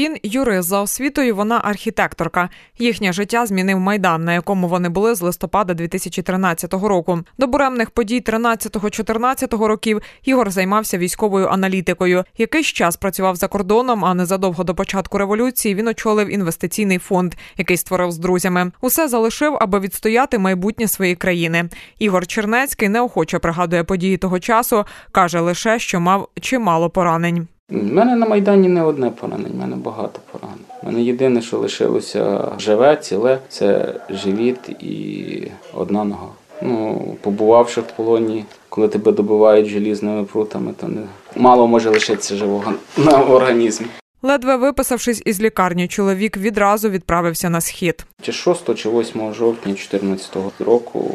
Він юрист за освітою, вона архітекторка. Їхнє життя змінив Майдан, на якому вони були з листопада 2013 року. До буремних подій 13-14 років Ігор займався військовою аналітикою. Якийсь час працював за кордоном, а незадовго до початку революції він очолив інвестиційний фонд, який створив з друзями. Усе залишив, аби відстояти майбутнє своєї країни. Ігор Чернецький неохоче пригадує події того часу, каже лише, що мав чимало поранень. У мене на Майдані не одне поранення, в мене багато поранень. У мене єдине, що лишилося живе, ціле, це живіт і одна нога. Побувавши в полоні, коли тебе добивають желізними прутами, то мало може лишитися живого на організмі. Ледве виписавшись із лікарні, чоловік відразу відправився на схід. Чи 6 чи 8 жовтня 2014 року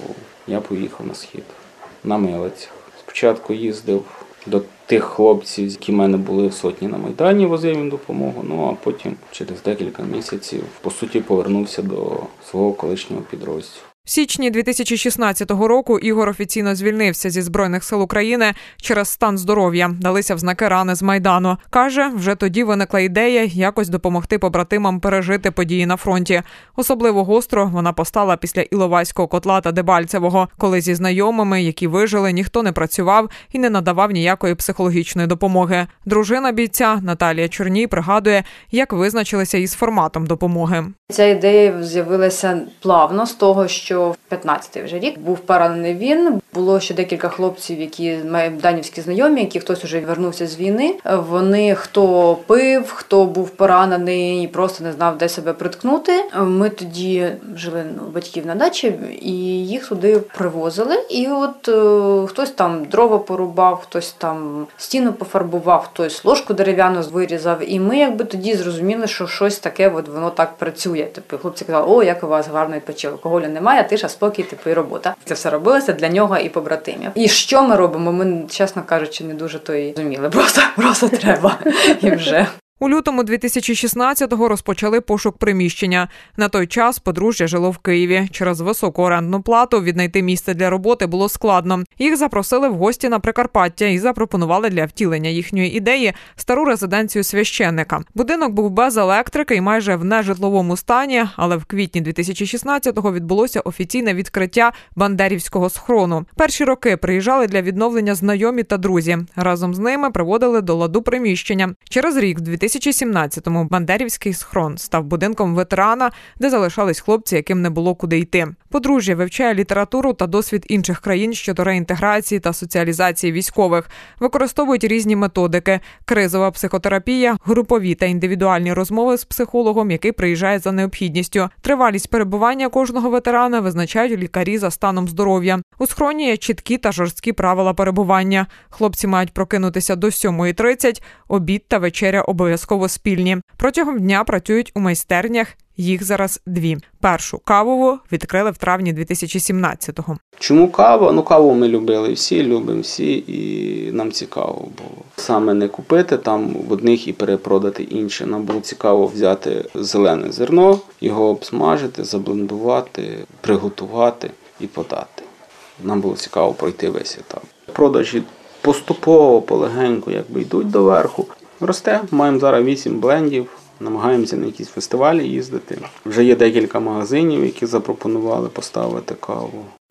я поїхав на схід, на милицях. Спочатку їздив до тих хлопців, які в мене були сотні на Майдані, возив їм допомогу, а потім через декілька місяців, по суті, повернувся до свого колишнього підрозділу. В січні 2016 року Ігор офіційно звільнився зі Збройних сил України через стан здоров'я. Далися в знаки рани з Майдану. Каже, вже тоді виникла ідея якось допомогти побратимам пережити події на фронті. Особливо гостро вона постала після Іловайського котла та Дебальцевого, коли зі знайомими, які вижили, ніхто не працював і не надавав ніякої психологічної допомоги. Дружина бійця Наталія Чорній пригадує, як визначилися із форматом допомоги. Ця ідея з'явилася плавно з того, що в 15-й вже рік був поранений він. Було ще декілька хлопців, які майданівські знайомі, які хтось уже вернувся з війни. Вони хто пив, хто був поранений і просто не знав, де себе приткнути. Ми тоді жили у батьків на дачі і їх туди привозили. І хтось там дрова порубав, хтось там стіну пофарбував, хтось ложку дерев'яну вирізав. І ми тоді зрозуміли, що щось таке воно так працює. Хлопці казали, як у вас гарно відпочив, алкоголю немає, тиша, спокій, і робота. Це все робилося для нього і побратимів. І що ми робимо? Ми, чесно кажучи, не дуже то і розуміли. Просто треба. І вже. У лютому 2016-го розпочали пошук приміщення. На той час подружжя жило в Києві. Через високу орендну плату віднайти місце для роботи було складно. Їх запросили в гості на Прикарпаття і запропонували для втілення їхньої ідеї стару резиденцію священника. Будинок був без електрики і майже в нежитловому стані, але в квітні 2016-го відбулося офіційне відкриття Бандерівського схрону. Перші роки приїжджали для відновлення знайомі та друзі. Разом з ними приводили до ладу приміщення. Через рік, в 2017-му, Бандерівський схрон став будинком ветерана, де залишались хлопці, яким не було куди йти. Подружжя вивчає літературу та досвід інших країн щодо реінтеграції та соціалізації військових. Використовують різні методики – кризова психотерапія, групові та індивідуальні розмови з психологом, який приїжджає за необхідністю. Тривалість перебування кожного ветерана визначають лікарі за станом здоров'я. У схроні є чіткі та жорсткі правила перебування. Хлопці мають прокинутися до 7:30, обід та вечеря обов'язково спільні. Протягом дня працюють у майстернях. Їх зараз 2. Першу кавову відкрили в травні 2017-го. Чому кава? Каву ми любили всі, любимо всі, і нам цікаво було. Саме не купити там в одних і перепродати інші. Нам було цікаво взяти зелене зерно, його обсмажити, заблендувати, приготувати і подати. Нам було цікаво пройти весь етап. Продажі поступово, полегенько йдуть до верху. Росте, маємо зараз 8 блендів. Намагаємося на якісь фестивалі їздити. Вже є декілька магазинів, які запропонували поставити каву. В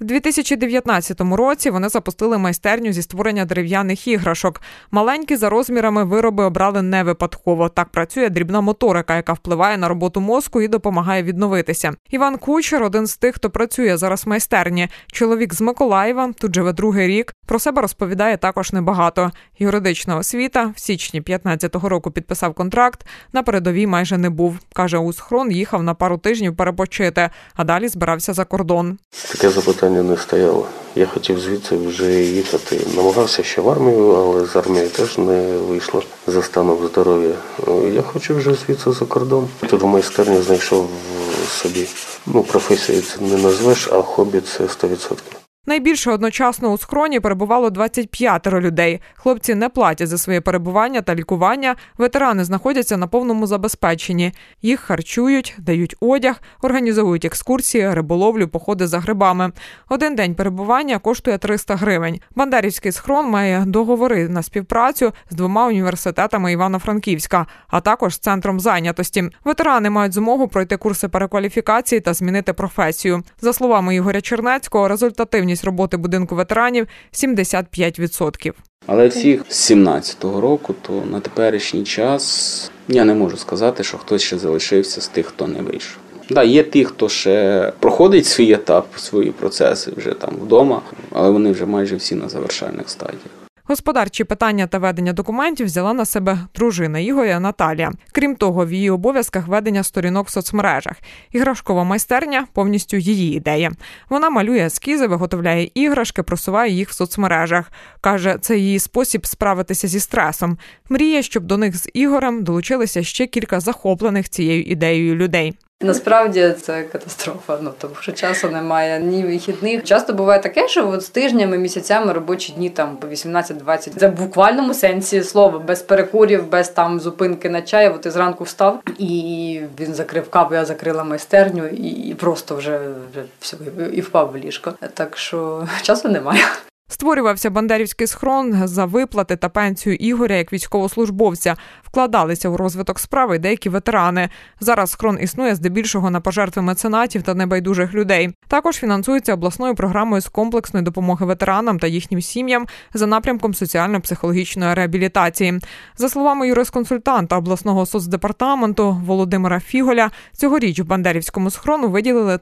2019 році вони запустили майстерню зі створення дерев'яних іграшок. Маленькі за розмірами вироби обрали не випадково. Так працює дрібна моторика, яка впливає на роботу мозку і допомагає відновитися. Іван Кучер – один з тих, хто працює зараз в майстерні. Чоловік з Миколаєва, тут живе 2-й рік. Про себе розповідає також небагато. Юридична освіта, в січні 2015 року підписав контракт, на передовій майже не був. Каже, у схрон їхав на пару тижнів перепочити, а далі збирався за кордон. Таке запитання не стояло. Я хотів звідси вже їхати. Намагався ще в армію, але з армії теж не вийшло за станом здоров'я. Я хочу вже звідси за кордон. Тут в майстерні знайшов собі, професію це не назвеш, а хобі це 100%. Найбільше одночасно у схроні перебувало 25 людей. Хлопці не платять за своє перебування та лікування. Ветерани знаходяться на повному забезпеченні. Їх харчують, дають одяг, організовують екскурсії, риболовлю, походи за грибами. Один день перебування коштує 300 гривень. Бандерівський схрон має договори на співпрацю з 2 університетами Івано-Франківська, а також з центром зайнятості. Ветерани мають змогу пройти курси перекваліфікації та змінити професію. За словами Ігоря Чернецького, результативність роботи будинку ветеранів – 75%. Але всіх з 17-го року, то на теперішній час я не можу сказати, що хтось ще залишився з тих, хто не вийшов. Да, є ті, хто ще проходить свій етап, свої процеси вже там вдома, але вони вже майже всі на завершальних стадіях. Господарчі питання та ведення документів взяла на себе дружина Ігоря Наталія. Крім того, в її обов'язках ведення сторінок в соцмережах. Іграшкова майстерня – повністю її ідея. Вона малює ескізи, виготовляє іграшки, просуває їх в соцмережах. Каже, це її спосіб справитися зі стресом. Мріє, щоб до них з Ігорем долучилися ще кілька захоплених цією ідеєю людей. Насправді це катастрофа, тому що часу немає, ні вихідних. Часто буває таке, що з тижнями, місяцями робочі дні там по 18-20. Це в буквальному сенсі слова, без перекурів, без там зупинки на чай. Ти зранку встав, і він закрив каву, я закрила майстерню, і просто вже все, і впав в ліжко. Так що часу немає. Створювався Бандерівський схрон за виплати та пенсію Ігоря як військовослужбовця. Вкладалися у розвиток справи деякі ветерани. Зараз схрон існує здебільшого на пожертви меценатів та небайдужих людей. Також фінансується обласною програмою з комплексної допомоги ветеранам та їхнім сім'ям за напрямком соціально-психологічної реабілітації. За словами юрисконсультанта обласного соцдепартаменту Володимира Фіголя, цьогоріч в Бандерівському схрону виділили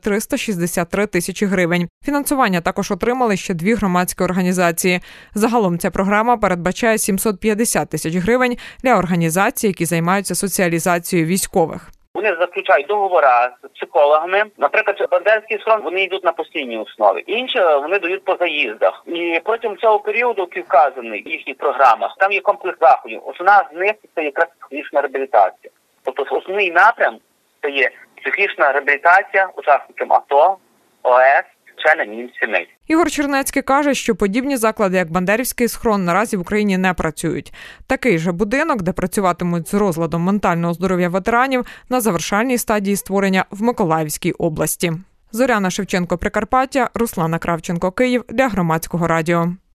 363 тисячі гривень. Фінансування також отримали ще 2 громадські організації. Загалом ця програма передбачає 750 тисяч гривень для організацій, які займаються соціалізацією військових. Вони заключають договори з психологами. Наприклад, Бандерівський схрон, вони йдуть на постійній основі. Інші вони дають по заїздах. І протягом цього періоду, який вказаний в їхніх програмах, там є комплекс заходів. Основна з них – це якраз психологічна реабілітація. Тобто основний напрям – це є психологічна реабілітація учасникам АТО, ОС, членів їх сімей. Ігор Чернецький каже, що подібні заклади, як Бандерівський схрон, наразі в Україні не працюють. Такий же будинок, де працюватимуть з розладом ментального здоров'я ветеранів, на завершальній стадії створення в Миколаївській області. Зоряна Шевченко, Прикарпаття, Руслана Кравченко, Київ для Громадського радіо.